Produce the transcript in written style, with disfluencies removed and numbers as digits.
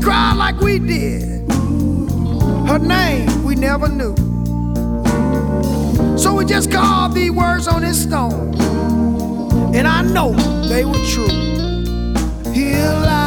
cried like we did. Her name we never knew. So we just carved these words on this stone, and I know they were true. Here lies